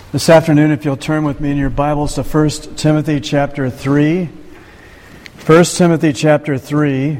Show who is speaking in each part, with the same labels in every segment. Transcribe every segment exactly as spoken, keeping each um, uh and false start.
Speaker 1: This afternoon, if you'll turn with me in your Bibles to First Timothy chapter three. First Timothy chapter three.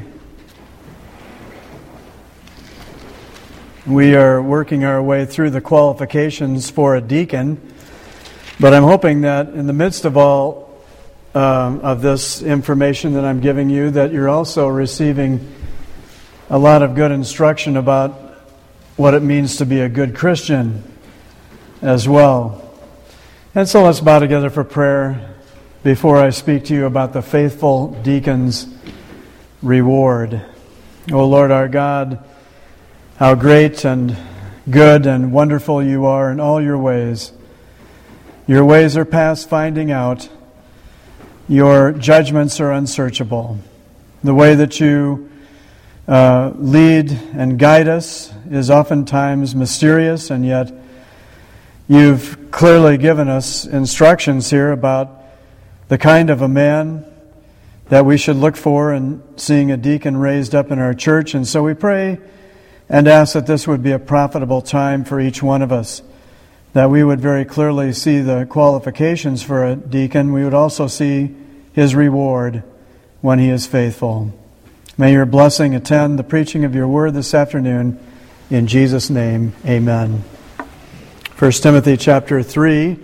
Speaker 1: We are working our way through the qualifications for a deacon, but I'm hoping that in the midst of all um, of this information that I'm giving you, that you're also receiving a lot of good instruction about what it means to be a good Christian as well. And so let's bow together for prayer before I speak to you about the faithful deacon's reward. O Lord our God, how great and good and wonderful you are in all your ways. Your ways are past finding out. Your judgments are unsearchable. The way that you uh, lead and guide us is oftentimes mysterious, and yet you've clearly given us instructions here about the kind of a man that we should look for in seeing a deacon raised up in our church. And so we pray and ask that this would be a profitable time for each one of us, that we would very clearly see the qualifications for a deacon. We would also see his reward when he is faithful. May your blessing attend the preaching of your word this afternoon. In Jesus' name, amen. First Timothy chapter three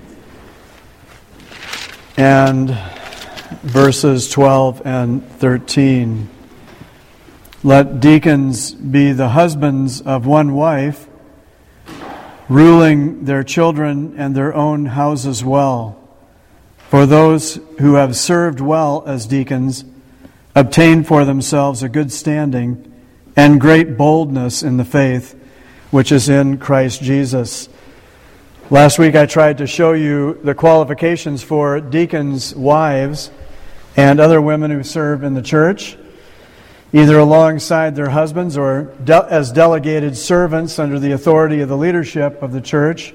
Speaker 1: and verses twelve and thirteen. Let deacons be the husbands of one wife, ruling their children and their own houses well. For those who have served well as deacons obtain for themselves a good standing and great boldness in the faith which is in Christ Jesus. Last week I tried to show you the qualifications for deacons' wives and other women who serve in the church, either alongside their husbands or de- as delegated servants under the authority of the leadership of the church.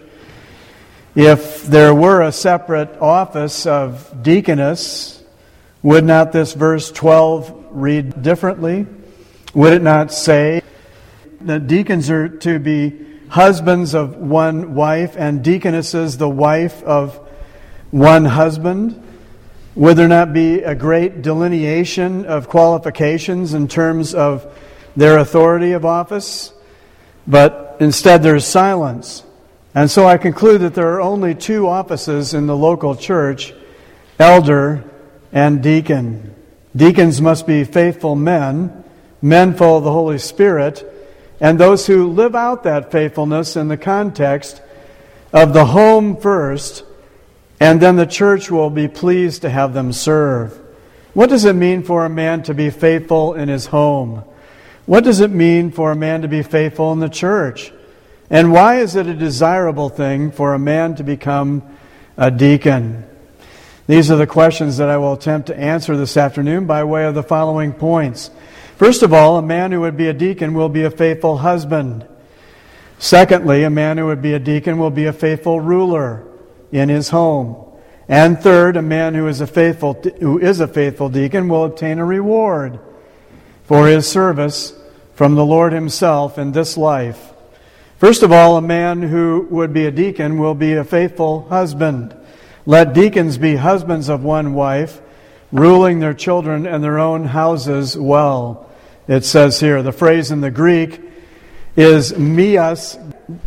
Speaker 1: If there were a separate office of deaconess, would not this verse twelve read differently? Would it not say that deacons are to be husbands of one wife and deaconesses the wife of one husband? Would there not be a great delineation of qualifications in terms of their authority of office? But instead there's silence. And so I conclude that there are only two offices in the local church, elder and deacon. Deacons must be faithful men, men full of the Holy Spirit, and those who live out that faithfulness in the context of the home first, and then the church will be pleased to have them serve. What does it mean for a man to be faithful in his home? What does it mean for a man to be faithful in the church? And why is it a desirable thing for a man to become a deacon? These are the questions that I will attempt to answer this afternoon by way of the following points. First of all, a man who would be a deacon will be a faithful husband. Secondly, a man who would be a deacon will be a faithful ruler in his home. And third, a man who is a faithful who is a faithful deacon will obtain a reward for his service from the Lord himself in this life. First of all, a man who would be a deacon will be a faithful husband. Let deacons be husbands of one wife, ruling their children and their own houses well. It says here, the phrase in the Greek is mias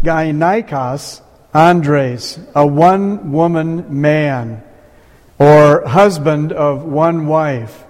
Speaker 1: gynaikos andres, a one-woman man, or husband of one wife.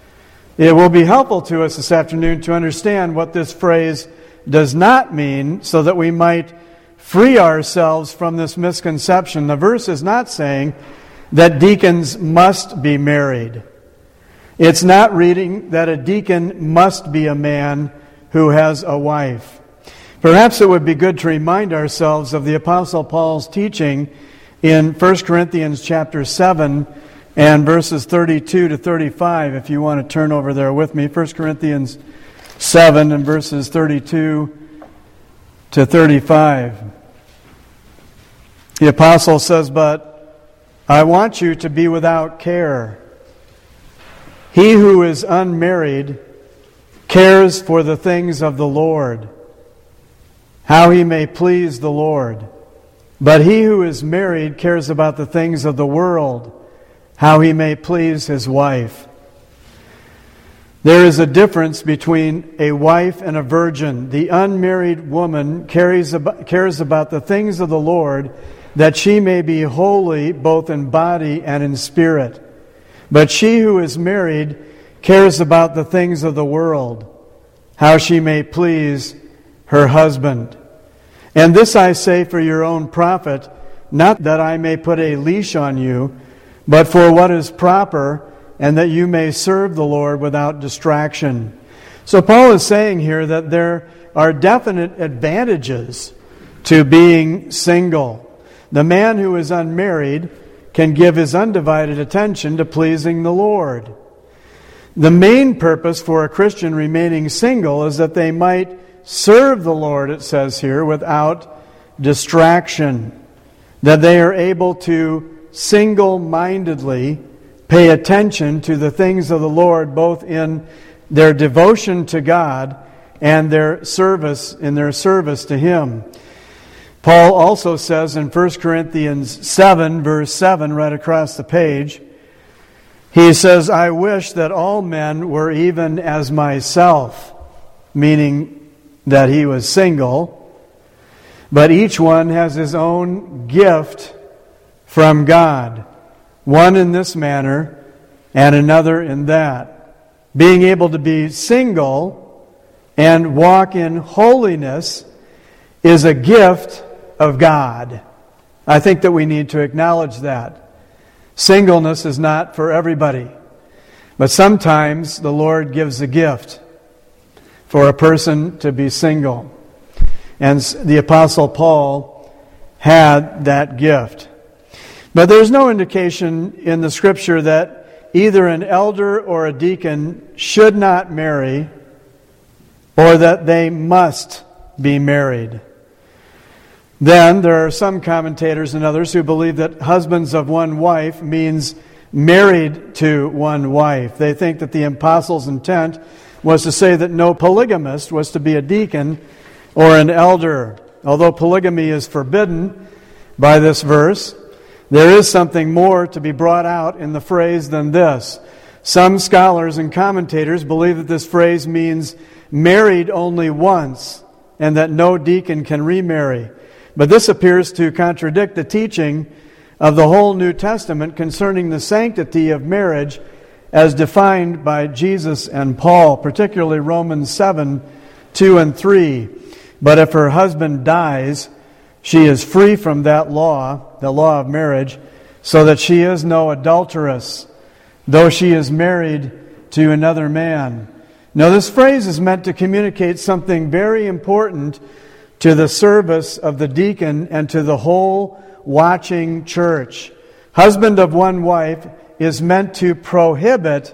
Speaker 1: It will be helpful to us this afternoon to understand what this phrase does not mean, so that we might free ourselves from this misconception. The verse is not saying that deacons must be married. It's not reading that a deacon must be a man who has a wife. Perhaps it would be good to remind ourselves of the Apostle Paul's teaching in First Corinthians chapter seven and verses thirty-two to thirty-five, if you want to turn over there with me. First Corinthians seven and verses thirty-two to thirty-five. The Apostle says, "But I want you to be without care. He who is unmarried cares for the things of the Lord, how he may please the Lord. But he who is married cares about the things of the world, how he may please his wife. There is a difference between a wife and a virgin. The unmarried woman cares about, cares about the things of the Lord, that she may be holy both in body and in spirit. But she who is married cares about the things of the world, how she may please her husband. And this I say for your own profit, not that I may put a leash on you, but for what is proper, and that you may serve the Lord without distraction. So Paul is saying here that there are definite advantages to being single. The man who is unmarried can give his undivided attention to pleasing the Lord. The main purpose for a Christian remaining single is that they might serve the Lord, it says here, without distraction. That they are able to single-mindedly pay attention to the things of the Lord, both in their devotion to God and their service, in their service to Him. Paul also says in First Corinthians seven, verse seven, right across the page, he says, I wish that all men were even as myself, meaning that he was single, but each one has his own gift from God. One in this manner, and another in that. Being able to be single and walk in holiness is a gift of God. I think that we need to acknowledge that. Singleness is not for everybody. But sometimes the Lord gives a gift for a person to be single. And the Apostle Paul had that gift. But there's no indication in the Scripture that either an elder or a deacon should not marry, or that they must be married. Then there are some commentators and others who believe that husbands of one wife means married to one wife. They think that the apostle's intent was to say that no polygamist was to be a deacon or an elder. Although polygamy is forbidden by this verse, there is something more to be brought out in the phrase than this. Some scholars and commentators believe that this phrase means married only once, and that no deacon can remarry. But this appears to contradict the teaching of the whole New Testament concerning the sanctity of marriage as defined by Jesus and Paul, particularly Romans seven, two and three. But if her husband dies, she is free from that law, the law of marriage, so that she is no adulteress, though she is married to another man. Now, this phrase is meant to communicate something very important to the service of the deacon and to the whole watching church. Husband of one wife is meant to prohibit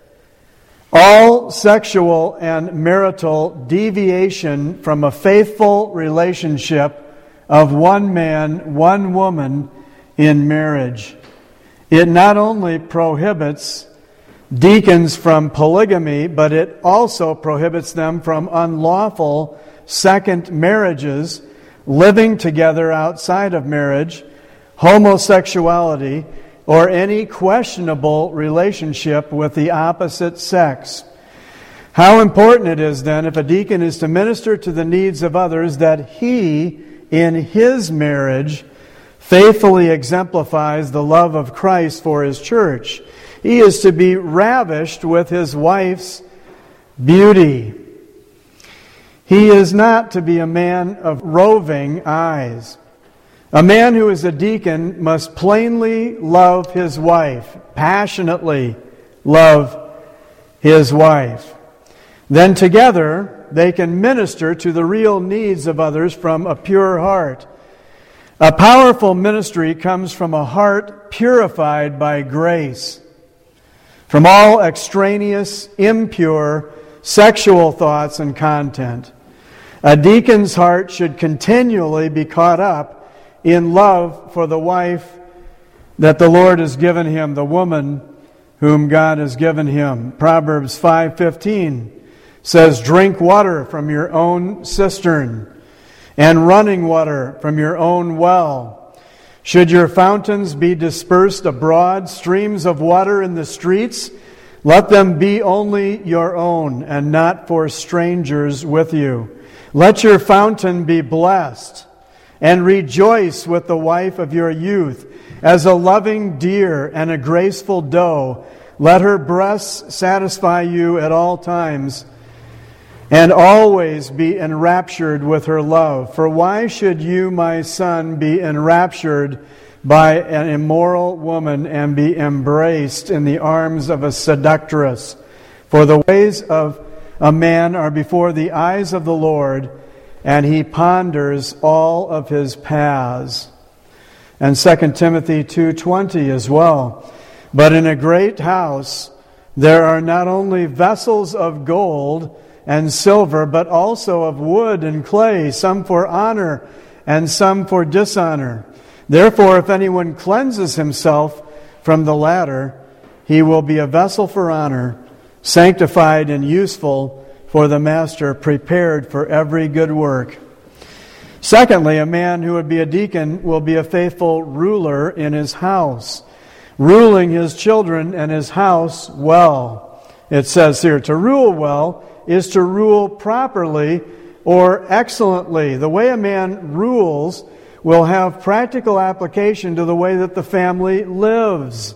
Speaker 1: all sexual and marital deviation from a faithful relationship of one man, one woman in marriage. It not only prohibits deacons from polygamy, but it also prohibits them from unlawful second marriages, living together outside of marriage, homosexuality, or any questionable relationship with the opposite sex. How important it is then, if a deacon is to minister to the needs of others, that he, in his marriage, faithfully exemplifies the love of Christ for His church. He is to be ravished with his wife's beauty. He is not to be a man of roving eyes. A man who is a deacon must plainly love his wife, passionately love his wife. Then together they can minister to the real needs of others from a pure heart. A powerful ministry comes from a heart purified by grace, from all extraneous, impure, sexual thoughts and content. A deacon's heart should continually be caught up in love for the wife that the Lord has given him, the woman whom God has given him. Proverbs five fifteen says, "Drink water from your own cistern, and running water from your own well. Should your fountains be dispersed abroad, streams of water in the streets, let them be only your own, and not for strangers with you. Let your fountain be blessed, and rejoice with the wife of your youth. As a loving deer and a graceful doe, let her breasts satisfy you at all times, and always be enraptured with her love. For why should you, my son, be enraptured by an immoral woman and be embraced in the arms of a seductress? For the ways of a man are before the eyes of the Lord, and he ponders all of his paths. And Second Timothy two twenty as well. But in a great house there are not only vessels of gold and silver, but also of wood and clay, some for honor and some for dishonor. Therefore, if anyone cleanses himself from the latter, he will be a vessel for honor, sanctified and useful for the master, prepared for every good work. Secondly, a man who would be a deacon will be a faithful ruler in his house, ruling his children and his house well. It says here, to rule well is to rule properly or excellently. The way a man rules will have practical application to the way that the family lives.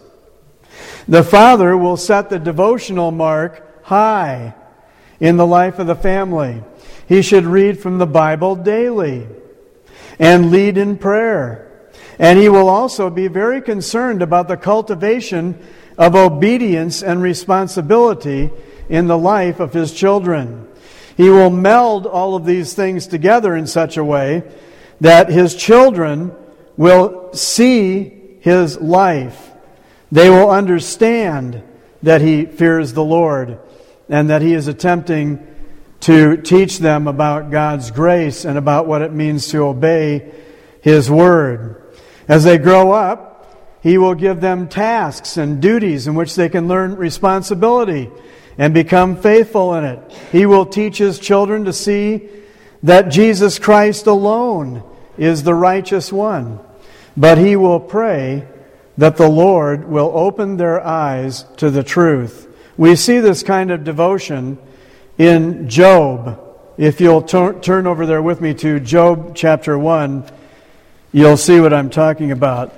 Speaker 1: The father will set the devotional mark high in the life of the family. He should read from the Bible daily and lead in prayer. And he will also be very concerned about the cultivation of obedience and responsibility in the life of his children. He will meld all of these things together in such a way that his children will see his life. They will understand that he fears the Lord and that he is attempting to teach them about God's grace and about what it means to obey His Word. As they grow up, He will give them tasks and duties in which they can learn responsibility and become faithful in it. He will teach His children to see that Jesus Christ alone is the righteous one. But He will pray that the Lord will open their eyes to the truth. We see this kind of devotion in Job. If you'll t- turn over there with me to Job chapter one, you'll see what I'm talking about.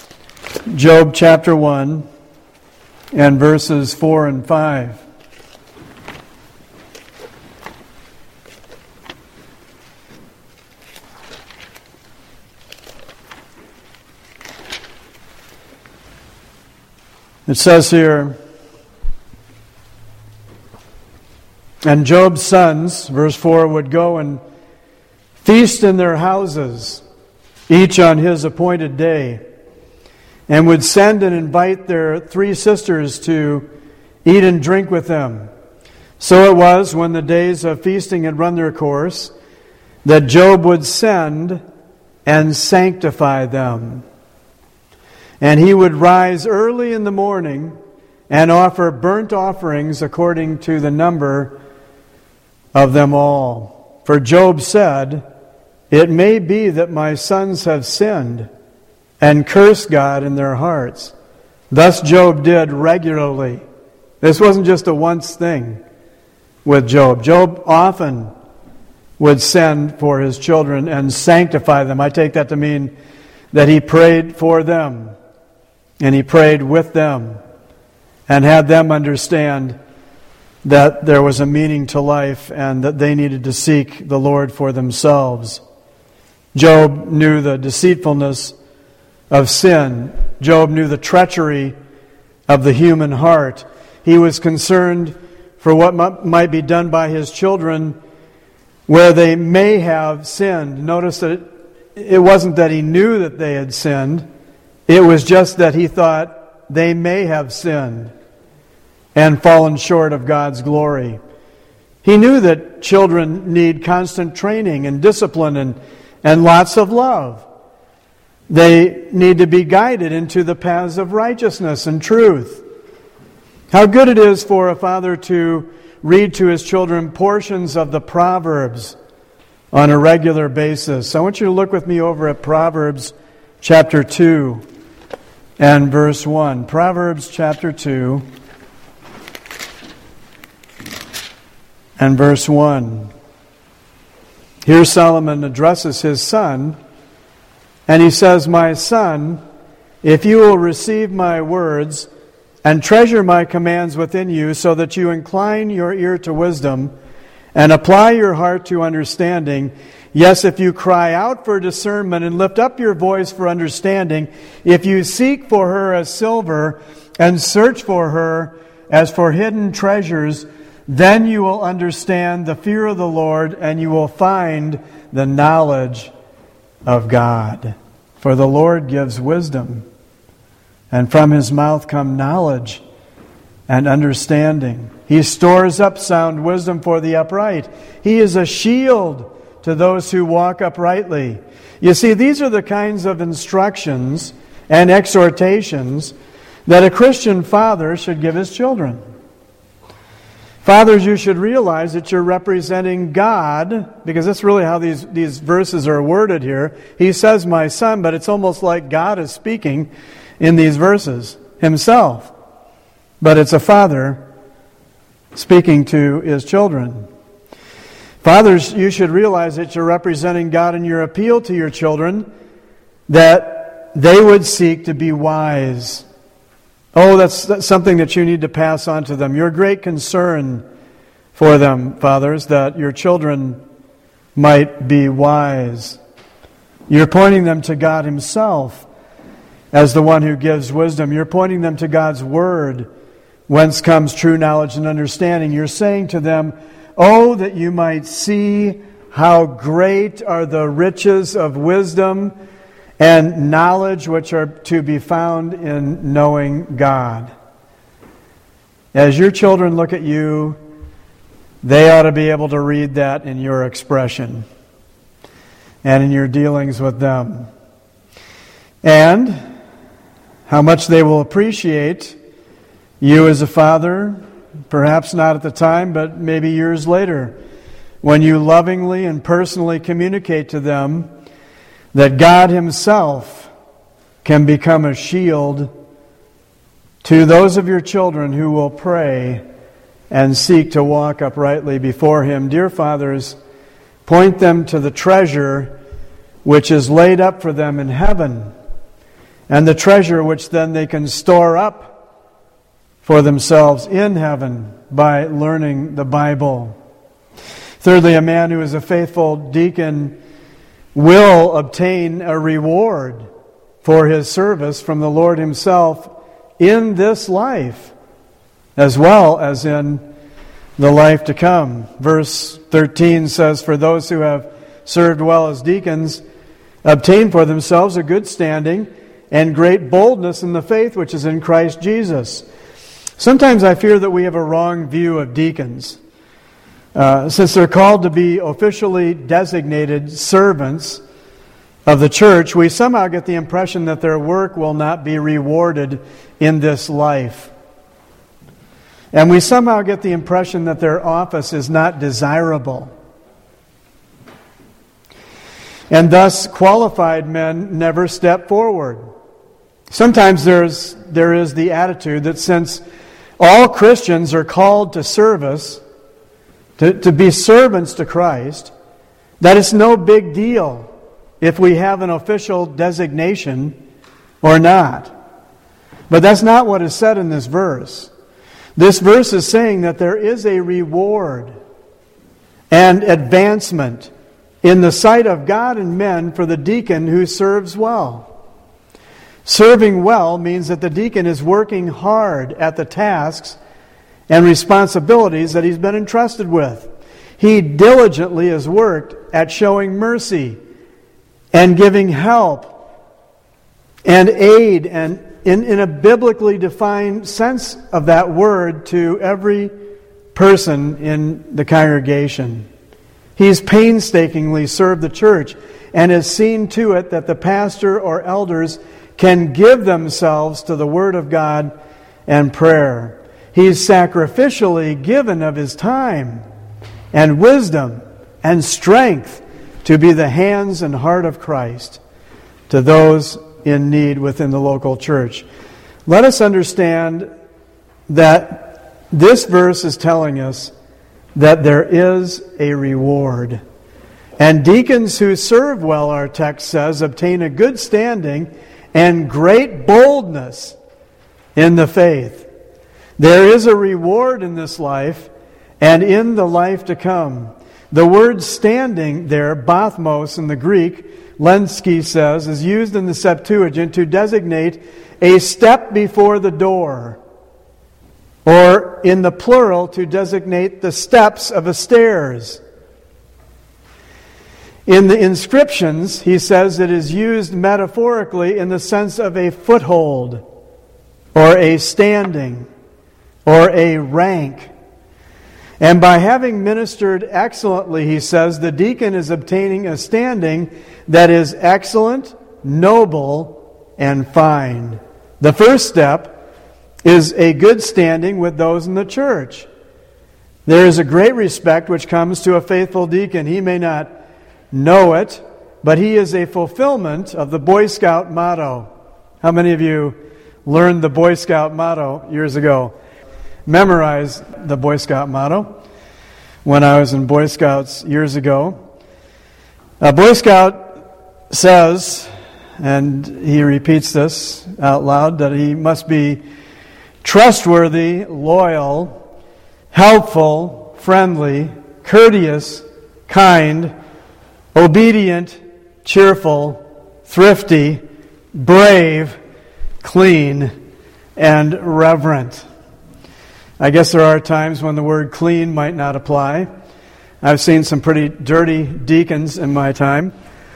Speaker 1: Job chapter one and verses four and five. It says here, and Job's sons, verse four, would go and feast in their houses, each on his appointed day, and would send and invite their three sisters to eat and drink with them. So it was, when the days of feasting had run their course, that Job would send and sanctify them. And he would rise early in the morning and offer burnt offerings according to the number of them all. For Job said, "It may be that my sons have sinned and cursed God in their hearts." Thus Job did regularly. This wasn't just a once thing with Job. Job often would send for his children and sanctify them. I take that to mean that he prayed for them and he prayed with them and had them understand that there was a meaning to life and that they needed to seek the Lord for themselves. Job knew the deceitfulness of sin. Job knew the treachery of the human heart. He was concerned for what m- might be done by his children where they may have sinned. Notice that it, it wasn't that he knew that they had sinned. It was just that he thought they may have sinned and fallen short of God's glory. He knew that children need constant training and discipline and, and lots of love. They need to be guided into the paths of righteousness and truth. How good it is for a father to read to his children portions of the Proverbs. on a regular basis. I want you to look with me over at Proverbs chapter two and verse one. Proverbs chapter two and verse one. Here Solomon addresses his son, and he says, "My son, if you will receive my words and treasure my commands within you, so that you incline your ear to wisdom and apply your heart to understanding, yes, if you cry out for discernment and lift up your voice for understanding, if you seek for her as silver and search for her as for hidden treasures, then you will understand the fear of the Lord, and you will find the knowledge of God. For the Lord gives wisdom, and from his mouth come knowledge and understanding. He stores up sound wisdom for the upright. He is a shield to those who walk uprightly." You see, these are the kinds of instructions and exhortations that a Christian father should give his children. Fathers, you should realize that you're representing God, because that's really how these, these verses are worded here. He says, "My son," but it's almost like God is speaking in these verses himself. But it's a father speaking to his children. Fathers, you should realize that you're representing God in your appeal to your children, that they would seek to be wise. Oh, that's, that's something that you need to pass on to them. Your great concern for them, fathers, that your children might be wise. You're pointing them to God himself as the one who gives wisdom. You're pointing them to God's Word, whence comes true knowledge and understanding. You're saying to them, "Oh, that you might see how great are the riches of wisdom and knowledge which are to be found in knowing God." As your children look at you, they ought to be able to read that in your expression and in your dealings with them. And how much they will appreciate you as a father, perhaps not at the time, but maybe years later, when you lovingly and personally communicate to them that God himself can become a shield to those of your children who will pray and seek to walk uprightly before him. Dear fathers, point them to the treasure which is laid up for them in heaven, and the treasure which then they can store up for themselves in heaven by learning the Bible. Thirdly, a man who is a faithful deacon will obtain a reward for his service from the Lord himself in this life, as well as in the life to come. Verse thirteen says, "For those who have served well as deacons obtain for themselves a good standing and great boldness in the faith which is in Christ Jesus." Sometimes I fear that we have a wrong view of deacons. Uh, since they're called to be officially designated servants of the church, we somehow get the impression that their work will not be rewarded in this life. And we somehow get the impression that their office is not desirable. And thus, qualified men never step forward. Sometimes there's there is the attitude that since all Christians are called to service, To, to be servants to Christ, that it's no big deal if we have an official designation or not. But that's not what is said in this verse. This verse is saying that there is a reward and advancement in the sight of God and men for the deacon who serves well. Serving well means that the deacon is working hard at the tasks and responsibilities that he's been entrusted with. He diligently has worked at showing mercy and giving help and aid, and in, in a biblically defined sense of that word, to every person in the congregation. He's painstakingly served the church and has seen to it that the pastor or elders can give themselves to the Word of God and prayer. He's sacrificially given of his time and wisdom and strength to be the hands and heart of Christ to those in need within the local church. Let us understand that this verse is telling us that there is a reward. And deacons who serve well, our text says, obtain a good standing and great boldness in the faith. There is a reward in this life and in the life to come. The word standing there, bathmos in the Greek, Lenski says, is used in the Septuagint to designate a step before the door, or in the plural to designate the steps of a stairs. In the inscriptions, he says it is used metaphorically in the sense of a foothold, or a standing, or a rank. And by having ministered excellently, he says, the deacon is obtaining a standing that is excellent, noble, and fine. The first step is a good standing with those in the church. There is a great respect which comes to a faithful deacon. He may not know it, but he is a fulfillment of the Boy Scout motto. How many of you learned the Boy Scout motto years ago? Memorized the Boy Scout motto when I was in Boy Scouts years ago. A Boy Scout says, and he repeats this out loud, that he must be trustworthy, loyal, helpful, friendly, courteous, kind, obedient, cheerful, thrifty, brave, clean, and reverent. I guess there are times when the word clean might not apply. I've seen some pretty dirty deacons in my time.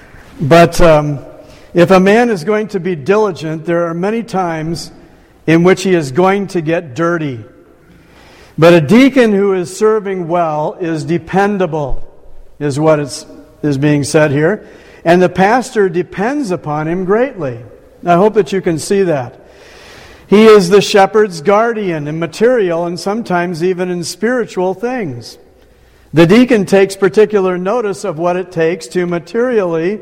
Speaker 1: But um, if a man is going to be diligent, there are many times in which he is going to get dirty. But a deacon who is serving well is dependable, is what is, is being said here. And the pastor depends upon him greatly. I hope that you can see that. He is the shepherd's guardian in material and sometimes even in spiritual things. The deacon takes particular notice of what it takes to materially,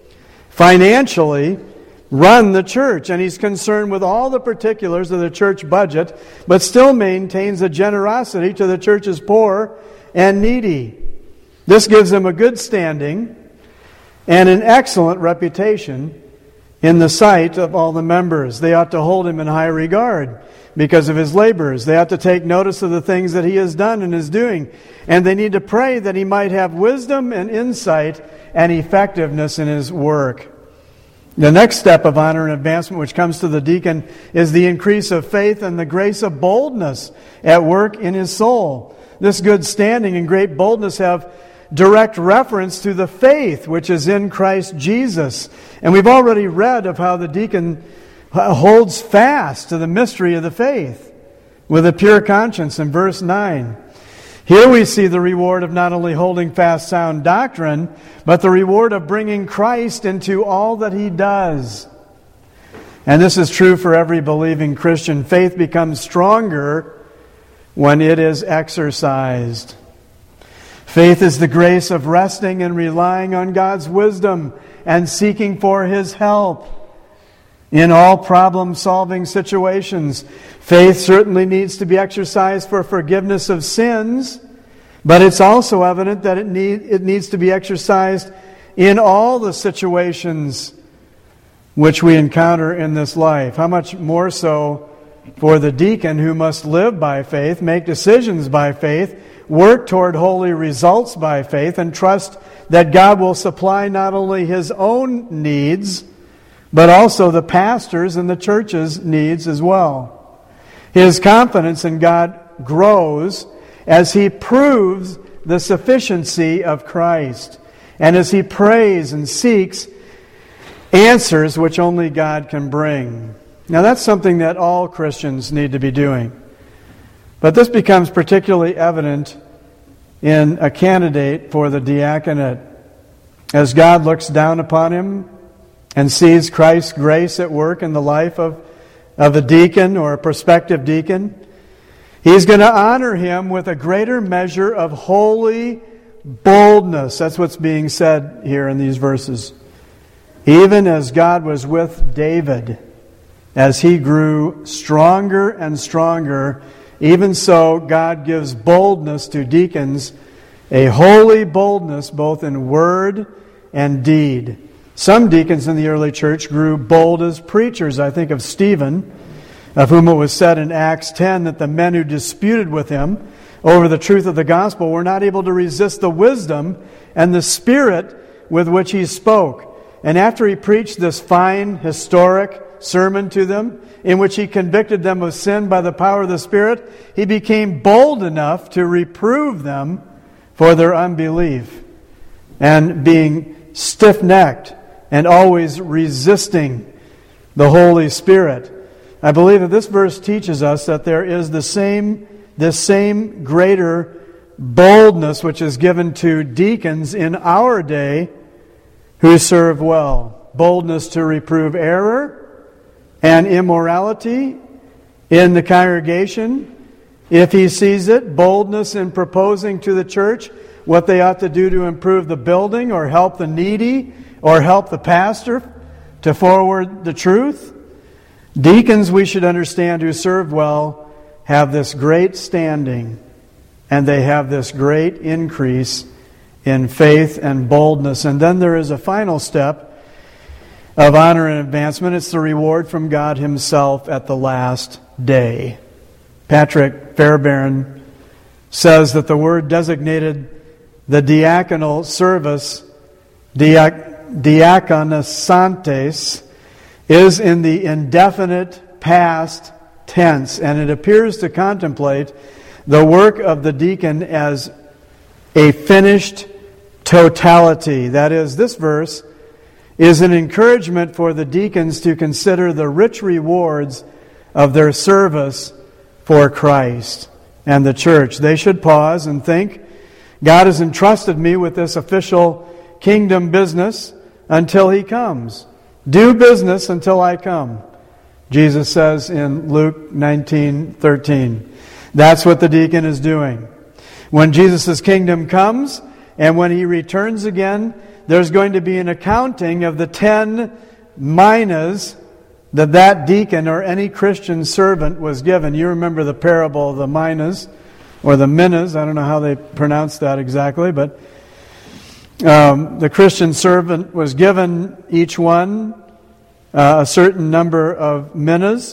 Speaker 1: financially, run the church. And he's concerned with all the particulars of the church budget, but still maintains a generosity to the church's poor and needy. This gives him a good standing and an excellent reputation in the sight of all the members. They ought to hold him in high regard because of his labors. They ought to take notice of the things that he has done and is doing. And they need to pray that he might have wisdom and insight and effectiveness in his work. The next step of honor and advancement which comes to the deacon is the increase of faith and the grace of boldness at work in his soul. This good standing and great boldness have direct reference to the faith which is in Christ Jesus. And we've already read of how the deacon holds fast to the mystery of the faith with a pure conscience in verse nine. Here we see the reward of not only holding fast sound doctrine, but the reward of bringing Christ into all that he does. And this is true for every believing Christian. Faith becomes stronger when it is exercised. Faith is the grace of resting and relying on God's wisdom and seeking for his help in all problem-solving situations. Faith certainly needs to be exercised for forgiveness of sins, but it's also evident that it, need, it needs to be exercised in all the situations which we encounter in this life. How much more so for the deacon who must live by faith, make decisions by faith, work toward holy results by faith, and trust that God will supply not only his own needs, but also the pastor's and the church's needs as well. His confidence in God grows as he proves the sufficiency of Christ, and as he prays and seeks answers which only God can bring. Now that's something that all Christians need to be doing. But this becomes particularly evident in a candidate for the diaconate, as God looks down upon him and sees Christ's grace at work in the life of, of a deacon or a prospective deacon. He's going to honor him with a greater measure of holy boldness. That's what's being said here in these verses. Even as God was with David, as he grew stronger and stronger, even so God gives boldness to deacons, a holy boldness both in word and deed. Some deacons in the early church grew bold as preachers. I think of Stephen, of whom it was said in Acts ten that the men who disputed with him over the truth of the gospel were not able to resist the wisdom and the spirit with which he spoke. And after he preached this fine, historic sermon to them, in which he convicted them of sin by the power of the Spirit, he became bold enough to reprove them for their unbelief and being stiff-necked and always resisting the Holy Spirit. I believe that this verse teaches us that there is the same, this same greater boldness which is given to deacons in our day who serve well. Boldness to reprove error and immorality in the congregation, if he sees it. Boldness in proposing to the church what they ought to do to improve the building or help the needy or help the pastor to forward the truth. Deacons, we should understand, who serve well, have this great standing, and they have this great increase in faith and boldness. And then there is a final step of honor and advancement. It's the reward from God Himself at the last day. Patrick Fairbairn says that the word designated the diaconal service, diak- diaconosantes, is in the indefinite past tense, and it appears to contemplate the work of the deacon as a finished totality. That is, this verse is an encouragement for the deacons to consider the rich rewards of their service for Christ and the church. They should pause and think, God has entrusted me with this official kingdom business until He comes. Do business until I come, Jesus says in Luke nineteen thirteen. That's what the deacon is doing. When Jesus' kingdom comes and when He returns again, there's going to be an accounting of the ten minas that that deacon or any Christian servant was given. You remember the parable of the minas, or the minas, I don't know how they pronounce that exactly, but um, the Christian servant was given each one uh, a certain number of minas,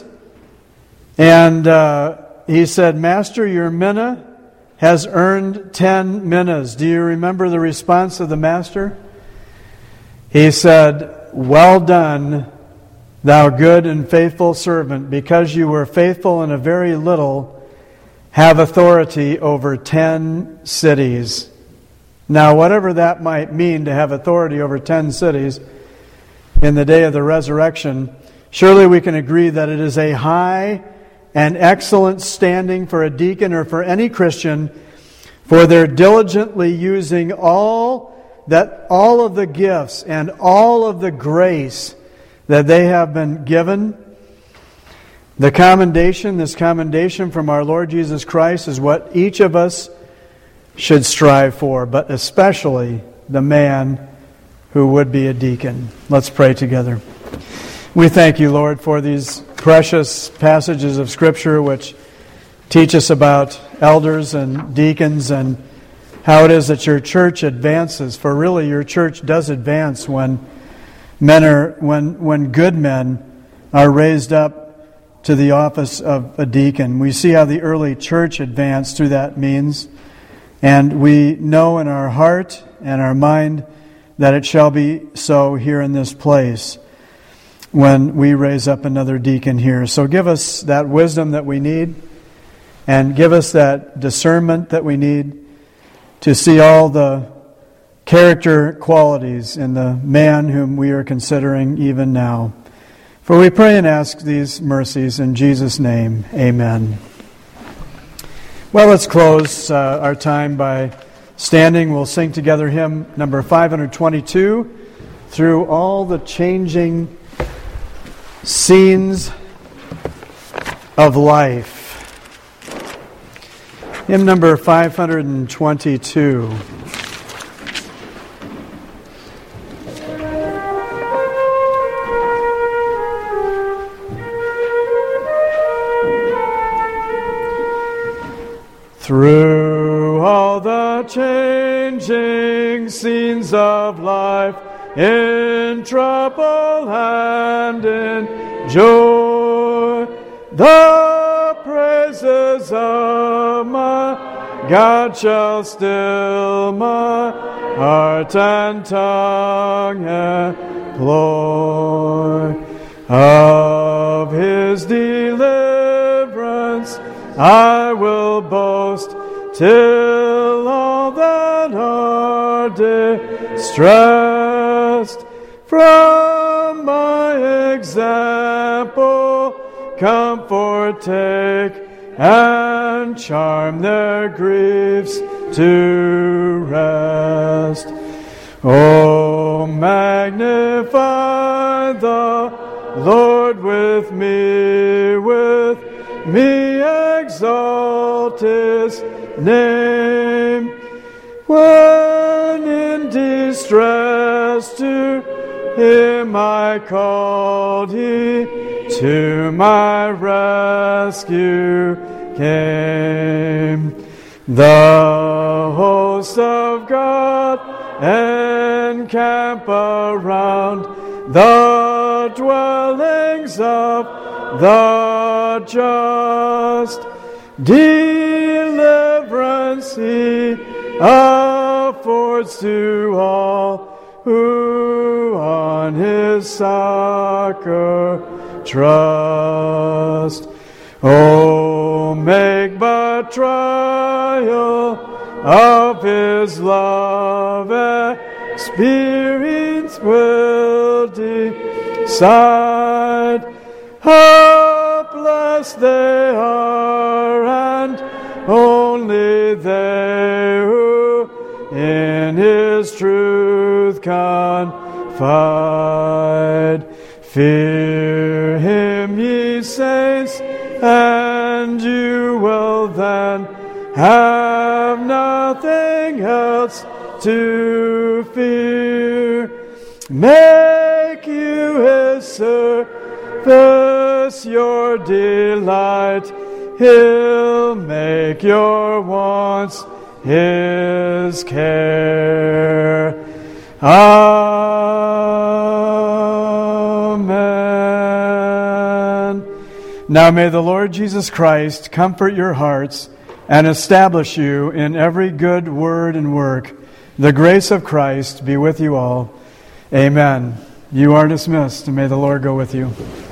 Speaker 1: and uh, he said, Master, your mina has earned ten minas. Do you remember the response of the master? He said, Well done, thou good and faithful servant, because you were faithful in a very little, have authority over ten cities. Now, whatever that might mean to have authority over ten cities in the day of the resurrection, surely we can agree that it is a high and excellent standing for a deacon or for any Christian, for they're diligently using all that all of the gifts and all of the grace that they have been given. The commendation, this commendation from our Lord Jesus Christ, is what each of us should strive for, but especially the man who would be a deacon. Let's pray together. We thank you, Lord, for these precious passages of Scripture which teach us about elders and deacons and how it is that your church advances. For really, your church does advance when men are, when when good men are raised up to the office of a deacon. We see how the early church advanced through that means, and we know in our heart and our mind that it shall be so here in this place when we raise up another deacon here. So give us that wisdom that we need, and give us that discernment that we need to see all the character qualities in the man whom we are considering even now. For we pray and ask these mercies in Jesus' name. Amen. Well, let's close uh, our time by standing. We'll sing together hymn number five twenty-two, Through All the Changing Scenes of Life. Hymn number five twenty-two. Through all the changing scenes of life, in trouble and in joy, the praises of my God shall still my heart and tongue employ. Of his deliverance I will boast, till all that are distressed from my example comfort take, and charm their griefs to rest. Oh, magnify the Lord with me, with me exalt his name. When in distress to him I called, he to my rescue came. The hosts of God encamp around the dwellings of the just. Deliverance he affords to all who on his succor trust. Oh, make but trial of his love, experience will decide how blessed they are, and only they who in his truth confide. Fear him, ye saints, and you will then have nothing else to fear. Make you his service your delight. He'll make your wants his care. Amen. Now may the Lord Jesus Christ comfort your hearts and establish you in every good word and work. The grace of Christ be with you all. Amen. You are dismissed, and may the Lord go with you.